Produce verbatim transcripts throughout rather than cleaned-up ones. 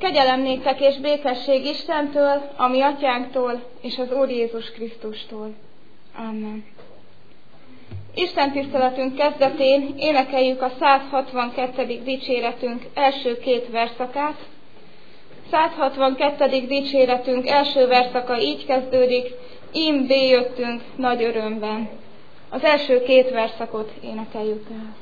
Kegyelem néktek és békesség Istentől, a mi atyánktól és az Úr Jézus Krisztustól. Amen. Isten tiszteletünk kezdetén énekeljük a száz hatvankettedik dicséretünk első két verszakát. száz hatvankettedik dicséretünk első verszaka így kezdődik: Ím béjöttünk nagy örömben. Az első két verszakot énekeljük el.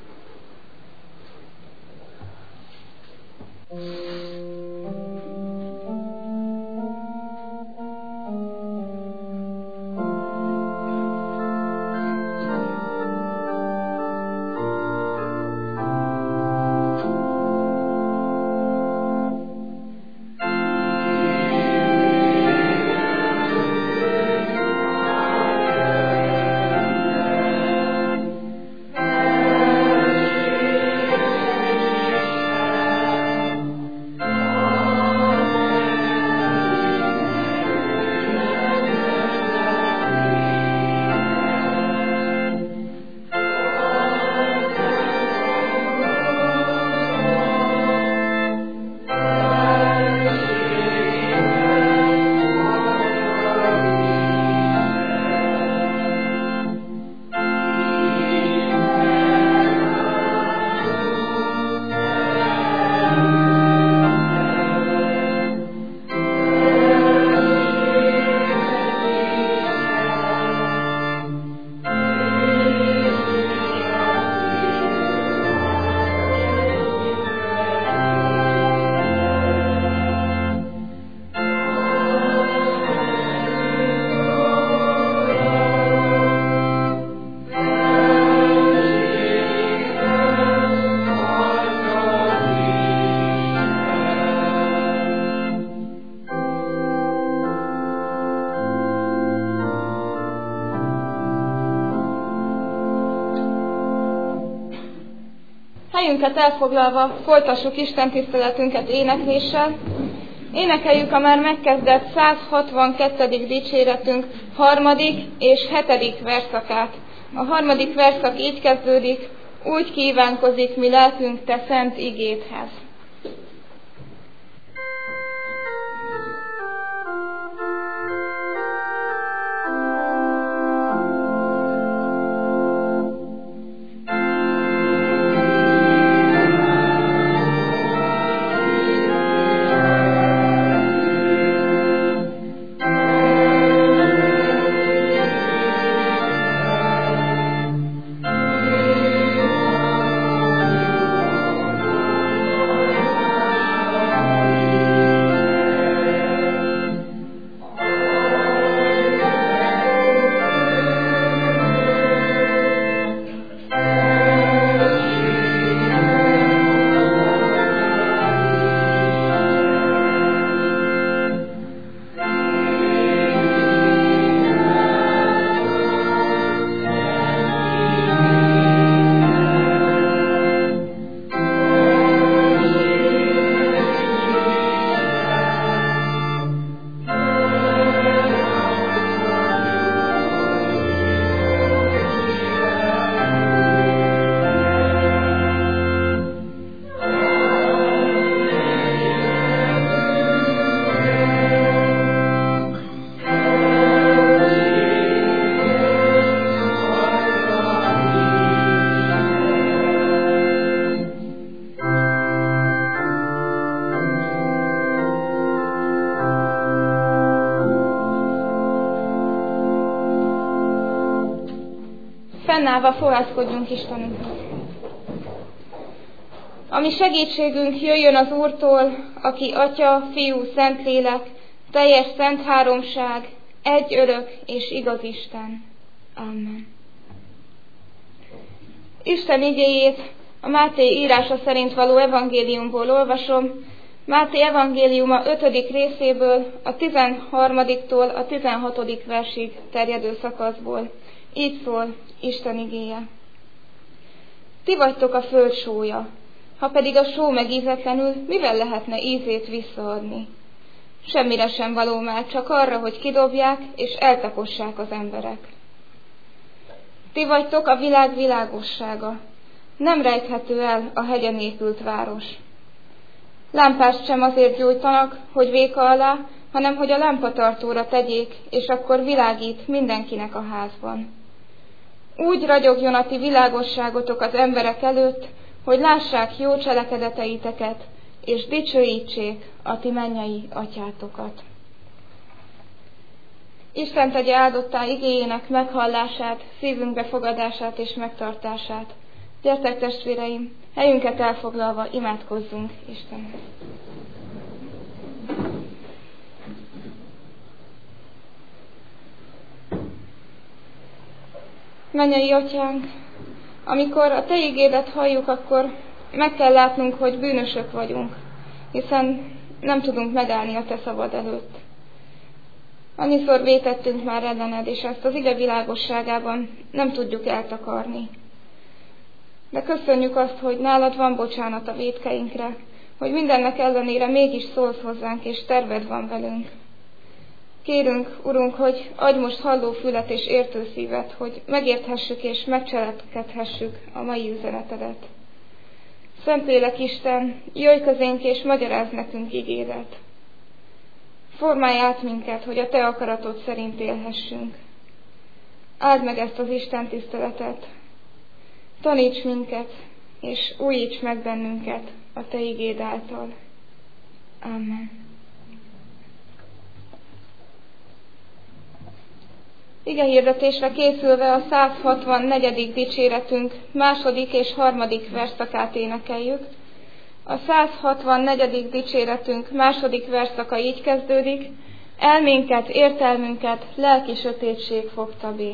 Helyünket elfoglalva folytassuk Isten tiszteletünket énekléssel. Énekeljük a már megkezdett száz hatvankettedik dicséretünk harmadik és hetedik verszakát. A harmadik verszak így kezdődik: Úgy kívánkozik mi lelkünk te szent igédhez. Fennállva fohászkodjunk Istenünkhez. Ami segítségünk jöjjön az Úrtól, aki Atya, Fiú, Szentlélek, teljes szent háromság, egy örök és igaz Isten. Amen. Isten igéjét a Máté írása szerint való evangéliumból olvasom. Máté evangéliuma ötödik részéből, a tizenharmadiktól a tizenhatodik versig terjedő szakaszból. Így szól Isten igéje. Ti vagytok a föld sója, ha pedig a só megízetlenül, mivel lehetne ízét visszaadni? Semmire sem való már, csak arra, hogy kidobják és eltapossák az emberek. Ti vagytok a világ világossága, nem rejthető el a hegyen épült város. Lámpást sem azért gyújtanak, hogy véka alá, hanem hogy a lámpatartóra tegyék, és akkor világít mindenkinek a házban. Úgy ragyogjon a ti világosságotok az emberek előtt, hogy lássák jó cselekedeteiteket, és dicsőítsék a ti mennyei atyátokat. Isten tegye áldottá igéjének meghallását, szívünk befogadását és megtartását. Gyertek, testvéreim, helyünket elfoglalva imádkozzunk Istenhez. Mennyei atyánk, amikor a te igédet halljuk, akkor meg kell látnunk, hogy bűnösök vagyunk, hiszen nem tudunk megállni a te szavad előtt. Annyiszor vétettünk már ellened, és ezt az ige világosságában nem tudjuk eltakarni. De köszönjük azt, hogy nálad van bocsánat a vétkeinkre, hogy mindennek ellenére mégis szólsz hozzánk, és terved van velünk. Kérünk, Urunk, hogy adj most halló fület és értő szívet, hogy megérthessük és megcselekedhessük a mai üzenetedet. Szentlélek Isten, jöjj közénk és magyarázz nekünk igédet. Formálj át minket, hogy a te akaratod szerint élhessünk. Áld meg ezt az Isten tiszteletet. Taníts minket, és újíts meg bennünket a te igéd által. Amen. Igehirdetésre készülve a száz hatvannegyedik dicséretünk második és harmadik versszakát énekeljük. A száz hatvannegyedik dicséretünk második versszaka így kezdődik: elménket, értelmünket lelki sötétség fogta bé.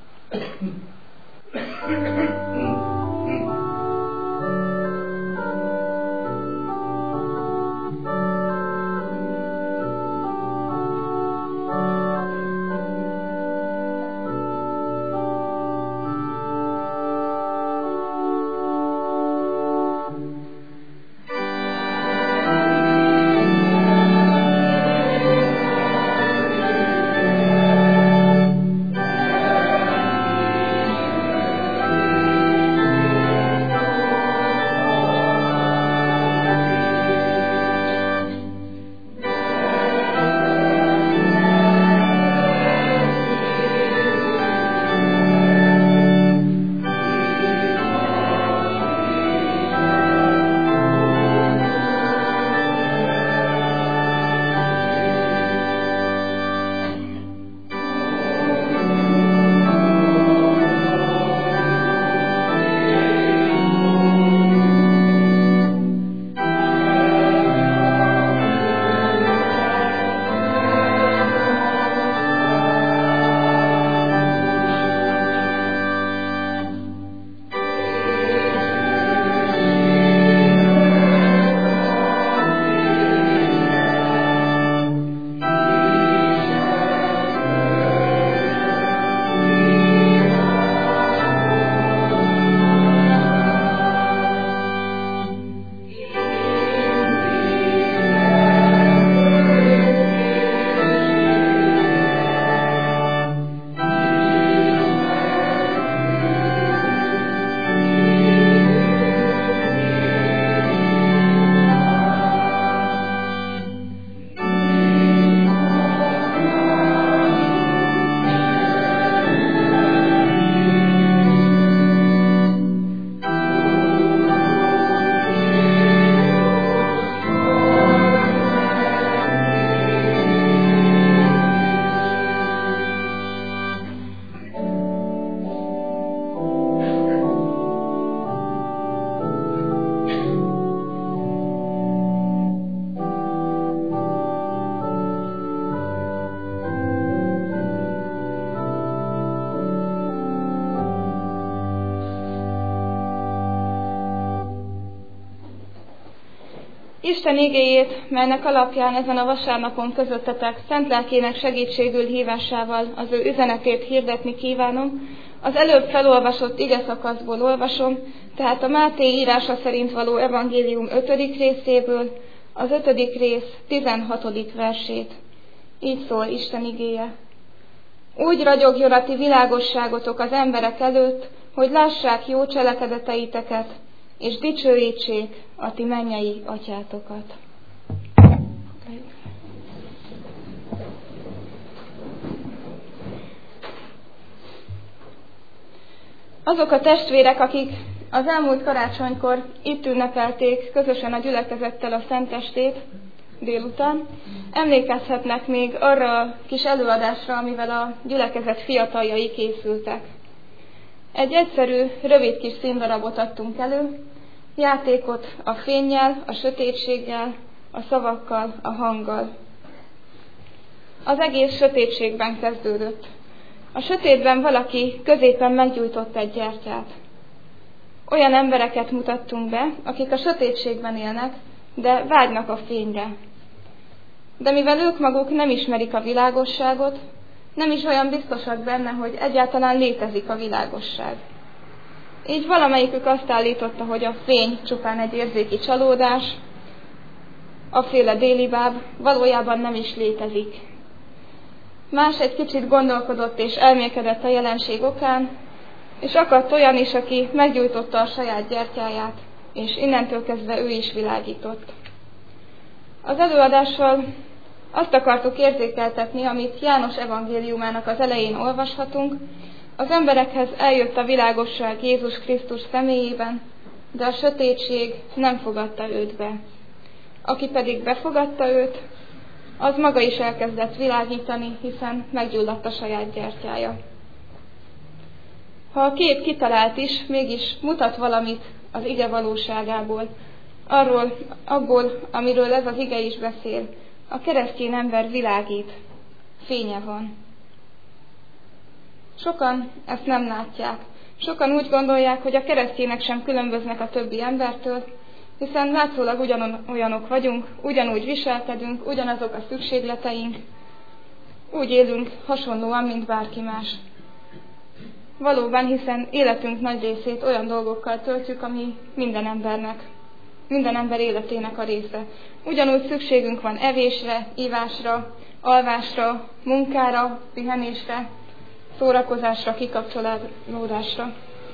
Isten igéjét, melynek alapján ezen a vasárnapon közöttetek szent lelkének segítségül hívásával az ő üzenetét hirdetni kívánom, az előbb felolvasott igeszakaszból olvasom, tehát a Máté írása szerint való evangélium ötödik részéből, az ötödik rész tizenhatodik versét. Így szól Isten igéje. Úgy ragyogjon a ti világosságotok az emberek előtt, hogy lássák jó cselekedeteiteket, és dicsőítsék a ti mennyei atyátokat. Azok a testvérek, akik az elmúlt karácsonykor itt ünnepelték közösen a gyülekezettel a szentestét délután, emlékezhetnek még arra a kis előadásra, amivel a gyülekezet fiataljai készültek. Egy egyszerű, rövid kis színdarabot adtunk elő, játékot a fénnyel, a sötétséggel, a szavakkal, a hanggal. Az egész sötétségben kezdődött. A sötétben valaki középen meggyújtott egy gyertyát. Olyan embereket mutattunk be, akik a sötétségben élnek, de vágynak a fényre. De mivel ők maguk nem ismerik a világosságot, nem is olyan biztosak benne, hogy egyáltalán létezik a világosság. Így valamelyikük azt állította, hogy a fény csupán egy érzéki csalódás, aféle délibáb valójában nem is létezik. Más egy kicsit gondolkodott és elmélkedett a jelenség okán, és akadt olyan is, aki meggyújtotta a saját gyertyáját, és innentől kezdve ő is világított. Az előadással azt akartuk érzékeltetni, amit János evangéliumának az elején olvashatunk, az emberekhez eljött a világosság Jézus Krisztus személyében, de a sötétség nem fogadta őt be. Aki pedig befogadta őt, az maga is elkezdett világítani, hiszen meggyulladt a saját gyertyája. Ha a kép kitalált is, mégis mutat valamit az ige valóságából, arról, abból, amiről ez az ige is beszél. A keresztény ember világít, fénye van. Sokan ezt nem látják. Sokan úgy gondolják, hogy a keresztények sem különböznek a többi embertől, hiszen látszólag ugyanolyanok vagyunk, ugyanúgy viselkedünk, ugyanazok a szükségleteink, úgy élünk hasonlóan, mint bárki más. Valóban, hiszen életünk nagy részét olyan dolgokkal töltjük, ami minden embernek, minden ember életének a része. Ugyanúgy szükségünk van evésre, ivásra, alvásra, munkára, pihenésre, szórakozásra, kikapcsolódásra.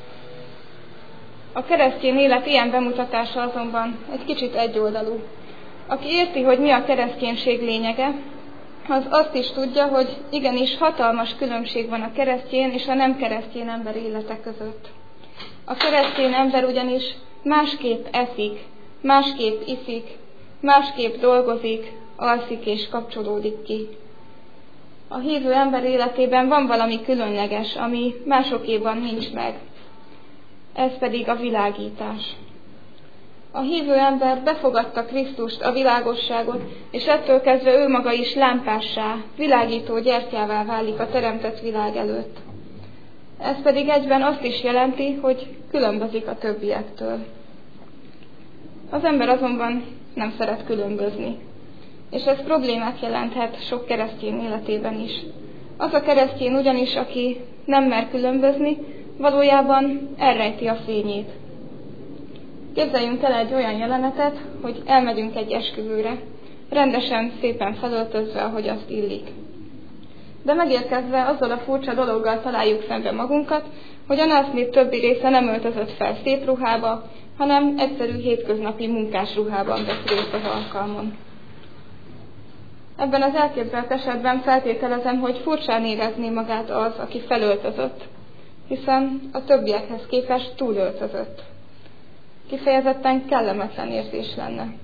A keresztény élet ilyen bemutatása azonban egy kicsit egyoldalú. Aki érti, hogy mi a kereszténység lényege, az azt is tudja, hogy igenis hatalmas különbség van a keresztény és a nem keresztény ember élete között. A keresztény ember ugyanis másképp eszik, másképp iszik, másképp dolgozik, alszik és kapcsolódik ki. A hívő ember életében van valami különleges, ami másokéban nincs meg. Ez pedig a világítás. A hívő ember befogadta Krisztust, a világosságot, és ettől kezdve ő maga is lámpássá, világító gyertyává válik a teremtett világ előtt. Ez pedig egyben azt is jelenti, hogy különbözik a többiektől. Az ember azonban nem szeret különbözni, és ez problémát jelenthet sok keresztény életében is. Az a keresztény ugyanis, aki nem mer különbözni, valójában elrejti a fényét. Képzeljünk el egy olyan jelenetet, hogy elmegyünk egy esküvőre, rendesen, szépen felöltözve, ahogy azt illik. De megérkezve azzal a furcsa dologgal találjuk szembe magunkat, hogy a nász nép többi része nem öltözött fel szép ruhába, hanem egyszerű hétköznapi munkás ruhában vett részt az alkalmon. Ebben az elképzelt esetben feltételezem, hogy furcsán érezné magát az, aki felöltözött, hiszen a többiekhez képest túlöltözött. Kifejezetten kellemetlen érzés lenne.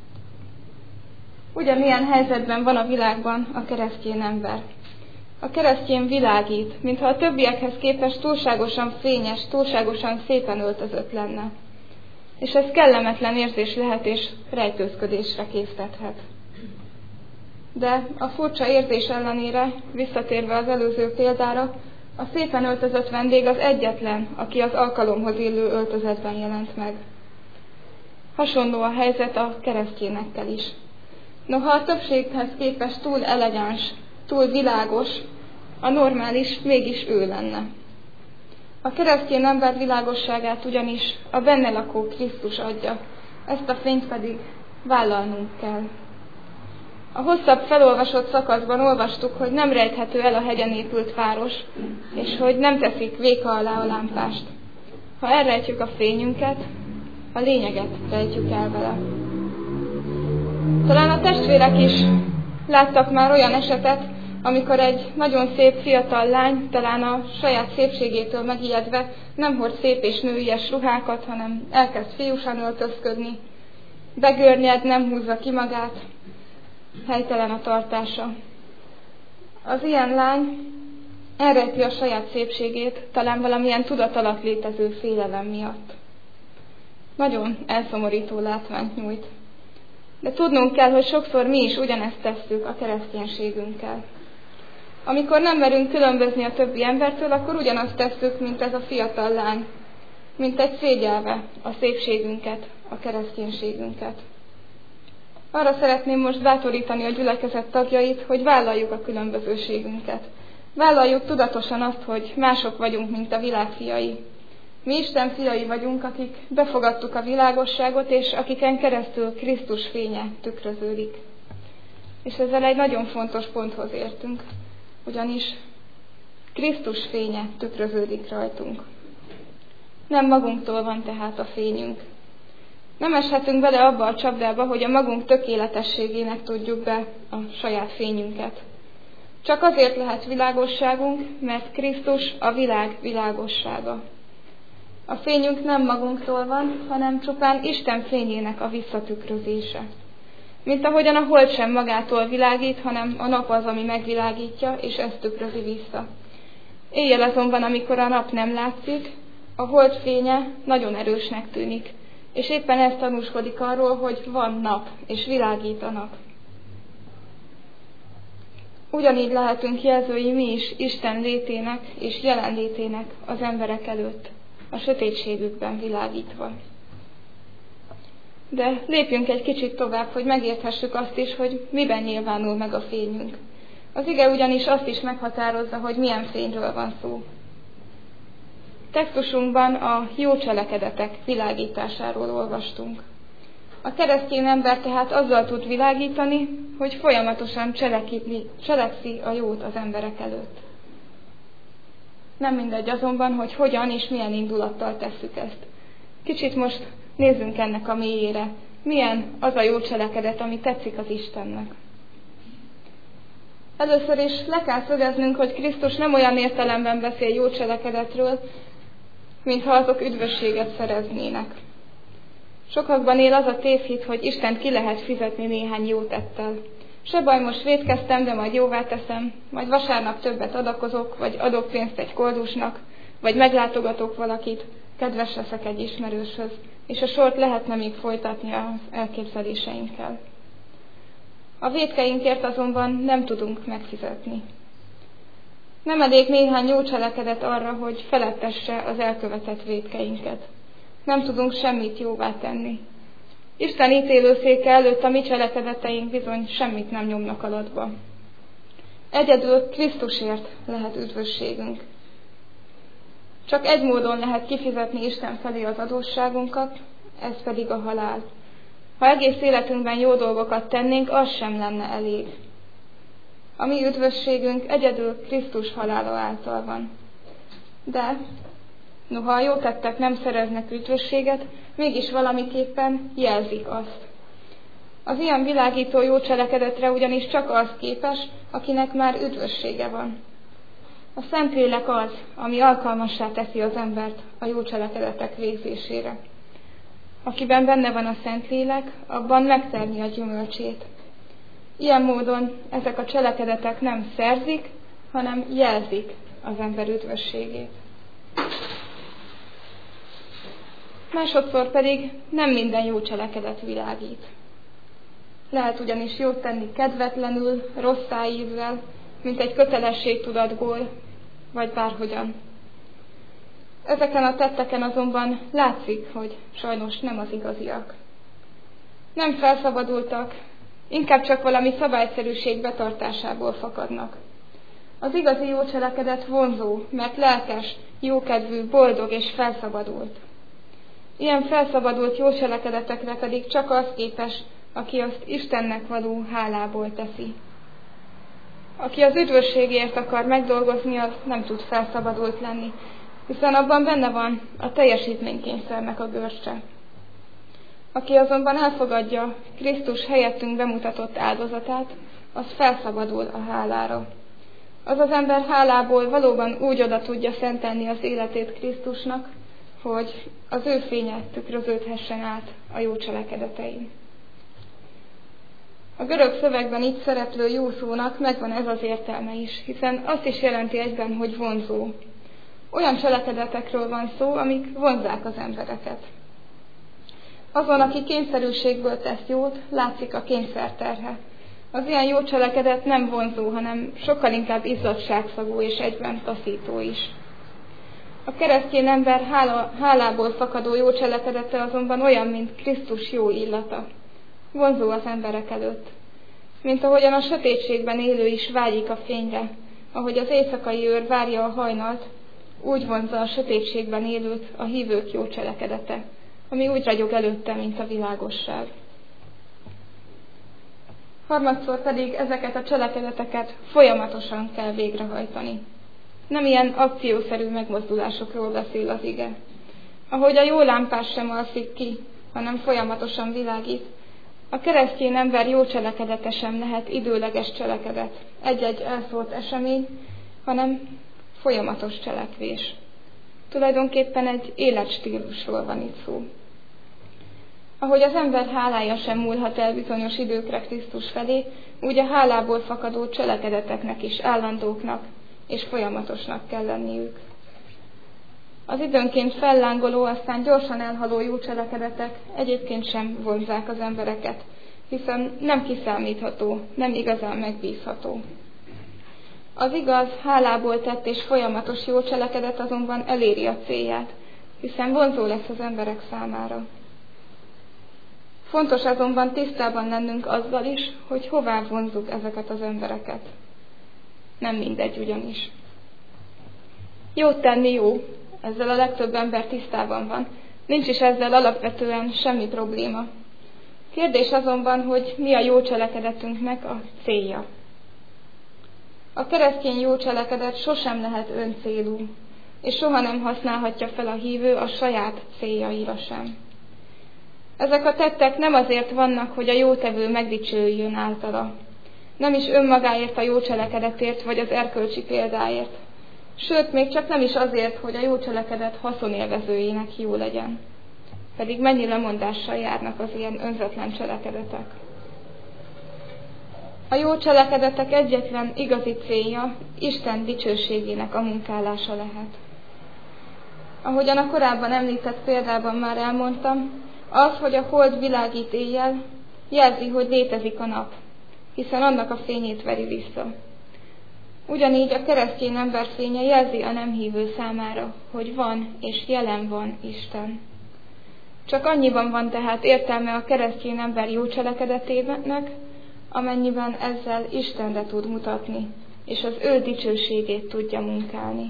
Ugyanilyen helyzetben van a világban a keresztény ember. A keresztény világít, mintha a többiekhez képest túlságosan fényes, túlságosan szépen öltözött lenne. És ez kellemetlen érzés lehet és rejtőzködésre késztethet. De a furcsa érzés ellenére, visszatérve az előző példára, a szépen öltözött vendég az egyetlen, aki az alkalomhoz illő öltözetben jelent meg. Hasonló a helyzet a keresztényekkel is. Noha a többséghez képest túl elegáns, túl világos, a normális mégis ő lenne. A keresztény ember világosságát ugyanis a benne lakó Krisztus adja, ezt a fényt pedig vállalnunk kell. A hosszabb felolvasott szakaszban olvastuk, hogy nem rejthető el a hegyen épült város, és hogy nem teszik véka alá a lámpást. Ha elrejtjük a fényünket, a lényeget rejtjük el vele. Talán a testvérek is láttak már olyan esetet, amikor egy nagyon szép fiatal lány, talán a saját szépségétől megijedve nem hord szép és nőies ruhákat, hanem elkezd fiúsan öltözködni, begörnyed, nem húzza ki magát, helytelen a tartása. Az ilyen lány elrejti a saját szépségét, talán valamilyen tudat alatt létező félelem miatt. Nagyon elszomorító látványt nyújt. De tudnunk kell, hogy sokszor mi is ugyanezt tesszük a kereszténységünkkel. Amikor nem merünk különbözni a többi embertől, akkor ugyanazt tesszük, mint ez a fiatal lány, mint egy szégyelve a szépségünket, a kereszténységünket. Arra szeretném most bátorítani a gyülekezet tagjait, hogy vállaljuk a különbözőségünket. Vállaljuk tudatosan azt, hogy mások vagyunk, mint a világ fiai. Mi Isten fiai vagyunk, akik befogadtuk a világosságot, és akiken keresztül Krisztus fénye tükröződik. És ezzel egy nagyon fontos ponthoz értünk, ugyanis Krisztus fénye tükröződik rajtunk. Nem magunktól van tehát a fényünk. Nem eshetünk bele abba a csapdába, hogy a magunk tökéletességének tudjuk be a saját fényünket. Csak azért lehet világosságunk, mert Krisztus a világ világossága. A fényünk nem magunktól van, hanem csupán Isten fényének a visszatükrözése. Mint ahogyan a hold sem magától világít, hanem a nap az, ami megvilágítja, és ezt tükrözi vissza. Éjjel azonban, amikor a nap nem látszik, a hold fénye nagyon erősnek tűnik, és éppen ez tanúskodik arról, hogy van nap, és világít a nap. Ugyanígy lehetünk jelzői mi is Isten létének és jelenlétének az emberek előtt, a sötétségükben világítva. De lépjünk egy kicsit tovább, hogy megérthessük azt is, hogy miben nyilvánul meg a fényünk. Az ige ugyanis azt is meghatározza, hogy milyen fényről van szó. Textusunkban a jó cselekedetek világításáról olvastunk. A keresztény ember tehát azzal tud világítani, hogy folyamatosan cselekszi a jót az emberek előtt. Nem mindegy azonban, hogy hogyan és milyen indulattal tesszük ezt. Kicsit most nézzünk ennek a mélyére. Milyen az a jó cselekedet, ami tetszik az Istennek. Először is le kell szögeznünk, hogy Krisztus nem olyan értelemben beszél jó cselekedetről, mintha azok üdvösséget szereznének. Sokakban él az a tévhit, hogy Istent ki lehet fizetni néhány jó tettel. Se baj, most vétkeztem, de majd jóvá teszem, majd vasárnap többet adakozok, vagy adok pénzt egy koldusnak, vagy meglátogatok valakit, kedves leszek egy ismerőshöz, és a sort lehetne még folytatni az elképzeléseinkkel. A vétkeinkért azonban nem tudunk megfizetni. Nem elég néhány jó cselekedet arra, hogy felettesse az elkövetett vétkeinket. Nem tudunk semmit jóvá tenni. Isten ítélőszéke előtt a mi cselekedeteink bizony semmit nem nyomnak alatba. Egyedül Krisztusért lehet üdvösségünk. Csak egy módon lehet kifizetni Isten felé az adósságunkat, ez pedig a halál. Ha egész életünkben jó dolgokat tennénk, az sem lenne elég. A mi üdvösségünk egyedül Krisztus halála által van. De noha a jó tettek nem szereznek üdvösséget, mégis valamiképpen jelzik azt. Az ilyen világító jó cselekedetre ugyanis csak az képes, akinek már üdvössége van. A Szentlélek az, ami alkalmassá teszi az embert a jó cselekedetek végzésére. Akiben benne van a Szentlélek, abban megtermi a gyümölcsét. Ilyen módon ezek a cselekedetek nem szerzik, hanem jelzik az ember üdvösségét. Másodszor pedig nem minden jó cselekedet világít. Lehet ugyanis jót tenni kedvetlenül, rossz szájízzel, mint egy kötelességtudatból, vagy bárhogyan. Ezeken a tetteken azonban látszik, hogy sajnos nem az igaziak. Nem felszabadultak, inkább csak valami szabályszerűség betartásából fakadnak. Az igazi jó cselekedet vonzó, mert lelkes, jókedvű, boldog és felszabadult. Ilyen felszabadult jó cselekedetekre pedig csak az képes, aki azt Istennek való hálából teszi. Aki az üdvösségért akar megdolgozni, az nem tud felszabadult lenni, hiszen abban benne van a teljesítménykényszernek a görcse. Aki azonban elfogadja Krisztus helyettünk bemutatott áldozatát, az felszabadul a hálára. Az az ember hálából valóban úgy oda tudja szentelni az életét Krisztusnak, hogy az ő fénye tükröződhessen át a jó cselekedetein. A görög szövegben itt szereplő jó szónak megvan ez az értelme is, hiszen azt is jelenti egyben, hogy vonzó. Olyan cselekedetekről van szó, amik vonzzák az embereket. Azon, aki kényszerűségből tesz jót, látszik a kényszerterhe. Az ilyen jó cselekedet nem vonzó, hanem sokkal inkább izzadságszagú és egyben taszító is. A keresztény ember hála, hálából fakadó jó cselekedete azonban olyan, mint Krisztus jó illata. Vonzó az emberek előtt. Mint ahogyan a sötétségben élő is vágyik a fényre, ahogy az éjszakai őr várja a hajnalt, úgy vonzza a sötétségben élőt a hívők jó cselekedete, ami úgy ragyog előtte, mint a világosság. Harmadszor pedig ezeket a cselekedeteket folyamatosan kell végrehajtani. Nem ilyen akciószerű megmozdulásokról beszél az ige. Ahogy a jó lámpás sem alszik ki, hanem folyamatosan világít, a keresztény ember jó cselekedete sem lehet időleges cselekedet, egy-egy elszólt esemény, hanem folyamatos cselekvés. Tulajdonképpen egy életstílusról van itt szó. Ahogy az ember hálája sem múlhat el bizonyos időkre Krisztus felé, úgy a hálából fakadó cselekedeteknek is állandóknak és folyamatosnak kell lenniük. Az időnként fellángoló, aztán gyorsan elhaló jó cselekedetek egyébként sem vonzzák az embereket, hiszen nem kiszámítható, nem igazán megbízható. Az igaz, hálából tett és folyamatos jó cselekedet azonban eléri a célját, hiszen vonzó lesz az emberek számára. Fontos azonban tisztában lennünk azzal is, hogy hová vonzzuk ezeket az embereket. Nem mindegy ugyanis. Jót tenni jó, ezzel a legtöbb ember tisztában van, nincs is ezzel alapvetően semmi probléma. Kérdés azonban, hogy mi a jó cselekedetünknek a célja. A keresztény jó cselekedet sosem lehet öncélú, és soha nem használhatja fel a hívő a saját céljaira sem. Ezek a tettek nem azért vannak, hogy a jótevő megdicsőjön általa, nem is önmagáért a jó cselekedetért vagy az erkölcsi példáért, sőt, még csak nem is azért, hogy a jó cselekedet haszonélvezőjének jó legyen. Pedig mennyi lemondással járnak az ilyen önzetlen cselekedetek. A jó cselekedetek egyetlen igazi célja Isten dicsőségének a munkálása lehet. Ahogyan a korábban említett példában már elmondtam, az, hogy a hold világít éjjel, jelzi, hogy létezik a nap, hiszen annak a fényét veri vissza. Ugyanígy a keresztény ember fénye jelzi a nem hívő számára, hogy van és jelen van Isten. Csak annyiban van tehát értelme a keresztény ember jó cselekedetének, amennyiben ezzel Istenre tud mutatni, és az ő dicsőségét tudja munkálni.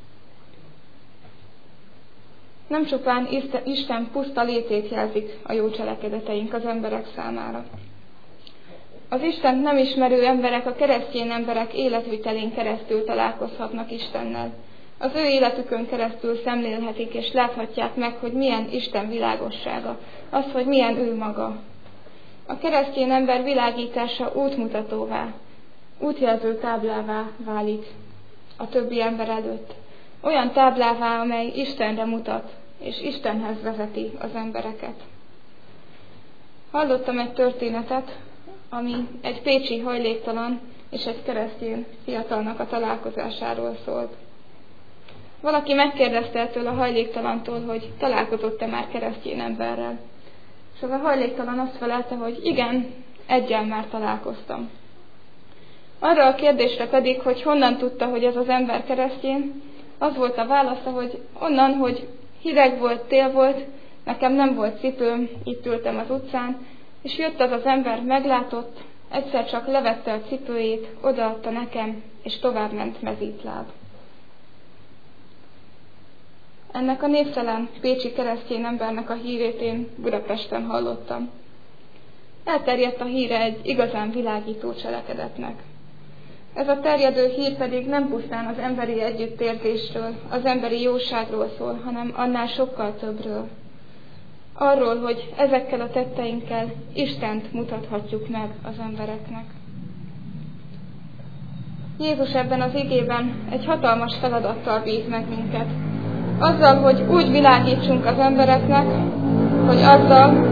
Nem csupán Isten puszta létét jelzik a jó cselekedeteink az emberek számára. Az Istent nem ismerő emberek, a keresztény emberek életvitelén keresztül találkozhatnak Istennel. Az ő életükön keresztül szemlélhetik és láthatják meg, hogy milyen Isten világossága, az, hogy milyen ő maga. A keresztény ember világítása útmutatóvá, útjelző táblává válik a többi ember előtt. Olyan táblává, amely Istenre mutat, és Istenhez vezeti az embereket. Hallottam egy történetet, ami egy pécsi hajléktalan és egy keresztény fiatalnak a találkozásáról szólt. Valaki megkérdezte ettől a hajléktalantól, hogy találkozott-e már keresztény emberrel. És az a hajléktalan azt felelte, hogy igen, eggyel már találkoztam. Arra a kérdésre pedig, hogy honnan tudta, hogy ez az ember keresztény, az volt a válasza, hogy onnan, hogy hideg volt, tél volt, nekem nem volt cipőm, itt ültem az utcán, és jött az az ember, meglátott, egyszer csak levette a cipőjét, odaadta nekem, és továbbment mezítláb. Ennek a névtelen pécsi keresztény embernek a hírét én Budapesten hallottam. Elterjedt a híre egy igazán világító cselekedetnek. Ez a terjedő hír pedig nem pusztán az emberi együttérzésről, az emberi jóságról szól, hanem annál sokkal többről. arról, hogy ezekkel a tetteinkkel Istent mutathatjuk meg az embereknek. Jézus ebben az igében egy hatalmas feladattal bíz meg minket. Azzal, hogy úgy világítsunk az embereknek, hogy azzal,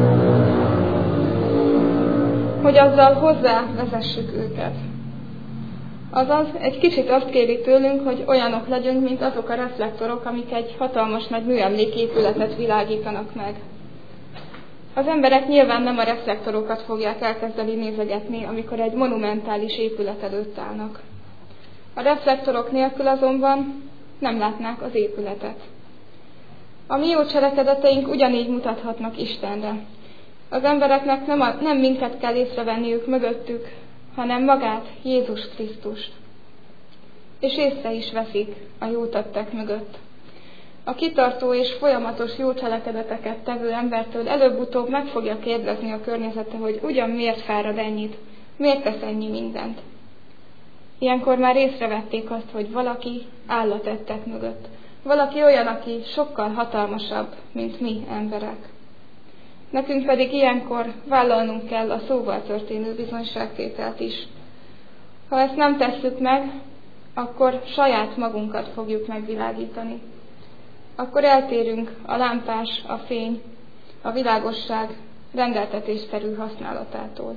hogy azzal hozzá vezessük őket. Azaz, egy kicsit azt kéri tőlünk, hogy olyanok legyünk, mint azok a reflektorok, amik egy hatalmas nagy műemléképületet világítanak meg. Az emberek nyilván nem a reflektorokat fogják elkezdeni nézegetni, amikor egy monumentális épület előtt állnak. A reflektorok nélkül azonban nem látnák az épületet. A mi jó cselekedeteink ugyanígy mutathatnak Istenre. Az embereknek nem, a, nem minket kell észrevenniük mögöttük, hanem magát, Jézus Krisztust. És észre is veszik a jó tettek mögött. A kitartó és folyamatos jó cselekedeteket tevő embertől előbb-utóbb meg fogja kérdezni a környezete, hogy ugyan miért fárad ennyit, miért tesz ennyi mindent. Ilyenkor már észrevették azt, hogy valaki áll a tettek mögött. Valaki olyan, aki sokkal hatalmasabb, mint mi emberek. Nekünk pedig ilyenkor vállalnunk kell a szóval történő bizonyságtételt is. Ha ezt nem tesszük meg, akkor saját magunkat fogjuk megvilágítani. Akkor eltérünk a lámpás, a fény, a világosság rendeltetésszerű használatától.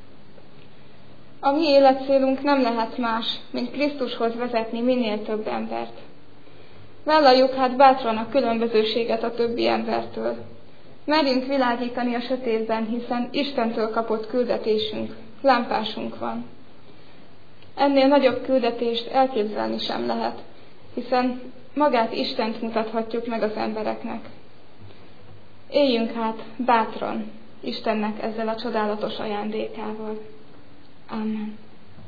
A mi életcélunk nem lehet más, mint Krisztushoz vezetni minél több embert. Vállaljuk hát bátran a különbözőséget a többi embertől. Merjünk világítani a sötétben, hiszen Istentől kapott küldetésünk, lámpásunk van. Ennél nagyobb küldetést elképzelni sem lehet, hiszen magát Istent mutathatjuk meg az embereknek. Éljünk hát bátran Istennek ezzel a csodálatos ajándékával. Amen.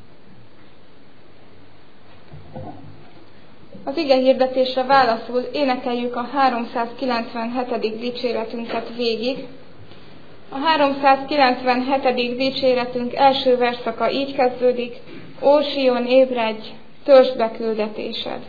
Az ige hirdetésre válaszul énekeljük a háromszázkilencvenhetedik dicséretünket végig. A háromszázkilencvenhetedik dicséretünk első verszaka így kezdődik: Ó Sion, ébredj, törtsd be küldetésed!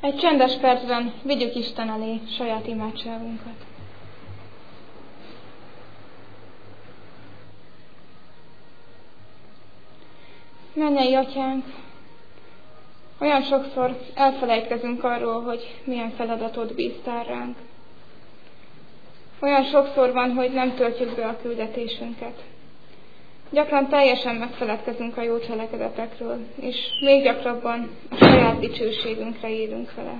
Egy csendes percben vigyük Isten elé saját imádságunkat. Mennyei Atyánk, olyan sokszor elfelejtkezünk arról, hogy milyen feladatot bíztál ránk. Olyan sokszor van, hogy nem töltjük be a küldetésünket. Gyakran teljesen megfeledkezünk a jó cselekedetekről, és még gyakrabban a saját dicsőségünkre élünk vele.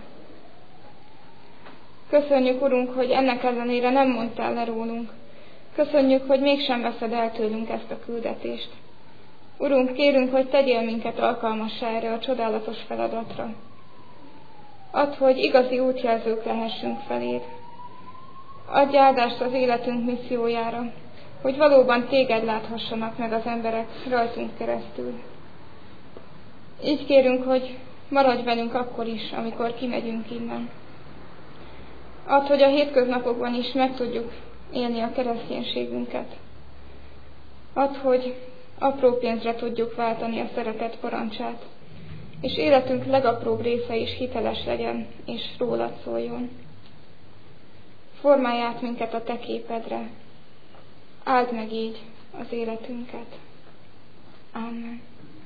Köszönjük, Urunk, hogy ennek ellenére nem mondtál le rólunk. Köszönjük, hogy mégsem veszed el tőlünk ezt a küldetést. Urunk, kérünk, hogy tegyél minket alkalmassá erre a csodálatos feladatra. Add, hogy igazi útjelzők lehessünk feléd. Adj áldást az életünk missziójára, hogy valóban téged láthassanak meg az emberek rajtunk keresztül. Így kérünk, hogy maradj velünk akkor is, amikor kimegyünk innen. Add, hogy a hétköznapokban is meg tudjuk élni a kereszténységünket. Add, hogy apró pénzre tudjuk váltani a szeretet parancsát, és életünk legapróbb része is hiteles legyen, és rólad szóljon. Formálj át minket a te képedre. Áld meg így az életünket. Amen.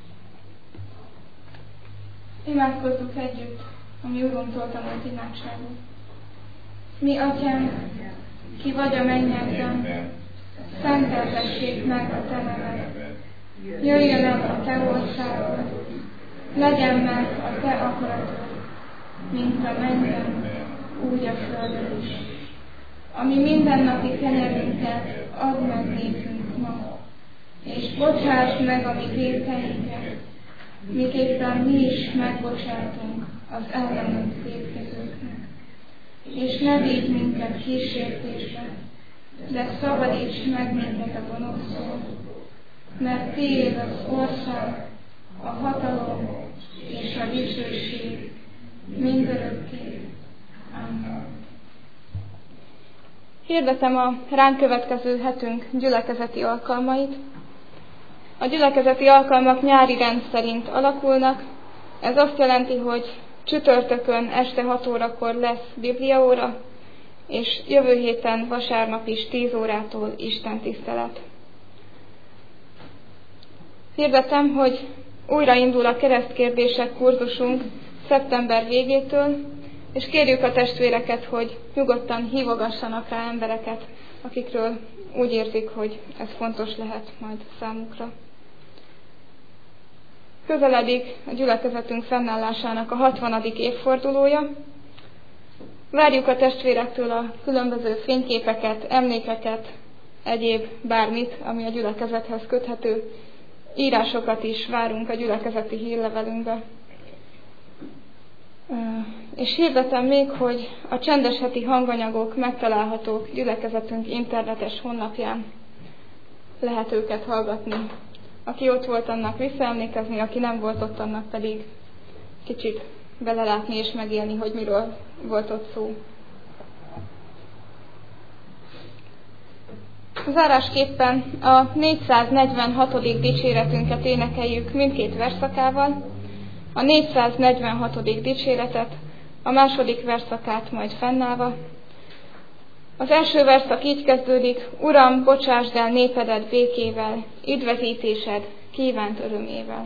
Imádkozzuk együtt a mi Urunktól tanult imádságot. Mi Atyánk, ki vagy a mennyekben, szenteltessék meg a te neved. Jöjjön el a te országod, legyen meg a te akaratod, mint a mennyben, úgy a földön is. Ami mindennapi kenyerünket add meg nékünk ma, és bocsáss meg a mi vétkeinket, miképpen mi is megbocsátunk az ellenünk vétkezőknek. És ne védj minket kísértésbe, de szabadíts meg minket a gonosztól, mert tiéd az ország, a hatalom és a dicsőség mindörökké. Amen. Hirdetem a ránk következő hetünk gyülekezeti alkalmait. A gyülekezeti alkalmak nyári rend szerint alakulnak. Ez azt jelenti, hogy csütörtökön este hat órakor lesz bibliaóra, és jövő héten vasárnap is tíz órától istentisztelet. Hirdetem, hogy újraindul a keresztkérdések kurzusunk szeptember végétől, és kérjük a testvéreket, hogy nyugodtan hívogassanak rá embereket, akikről úgy érzik, hogy ez fontos lehet majd számukra. Közeledik a gyülekezetünk fennállásának a hatvanadik évfordulója. Várjuk a testvérektől a különböző fényképeket, emlékeket, egyéb bármit, ami a gyülekezethez köthető. Írásokat is várunk a gyülekezeti hírlevelünkbe. És hirdetem még, hogy a csendes heti hanganyagok megtalálhatók gyülekezetünk internetes honlapján. Lehet őket hallgatni. Aki ott volt, annak visszaemlékezni, aki nem volt ott, annak pedig kicsit belelátni és megélni, hogy miről volt ott szó. Zárásképpen a négyszáznegyvenhatodik dicséretünket énekeljük mindkét versszakával. A négyszáznegyvenhatodik dicséretet, a második versszakát majd fennállva. Az első verszak így kezdődik: Uram, bocsásd el népedet békével, üdvözítésed kívánt örömével.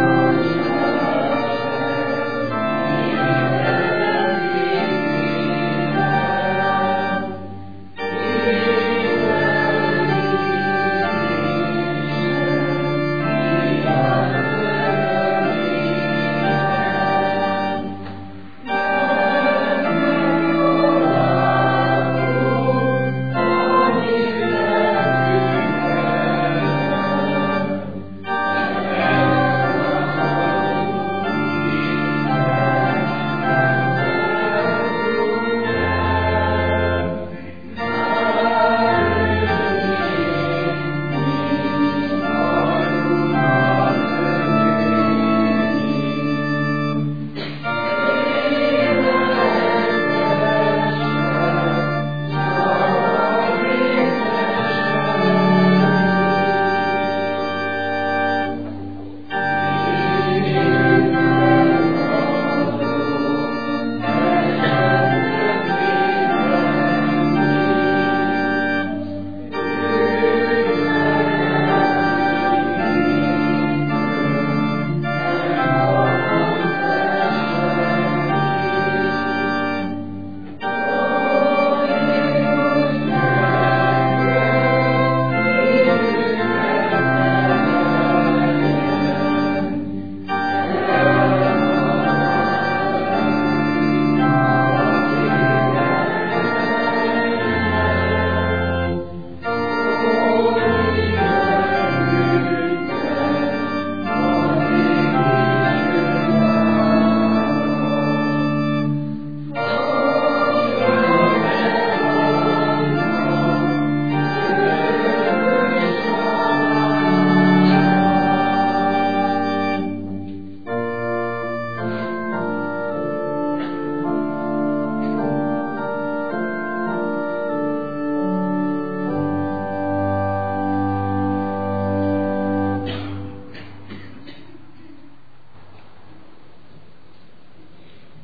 Amen.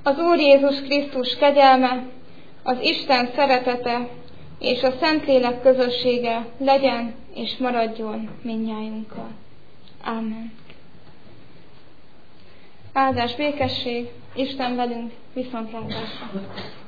Az Úr Jézus Krisztus kegyelme, az Isten szeretete és a Szentlélek közössége legyen és maradjon mindnyájunkkal. Ámen. Áldás, békesség, Isten velünk, viszontlátásra!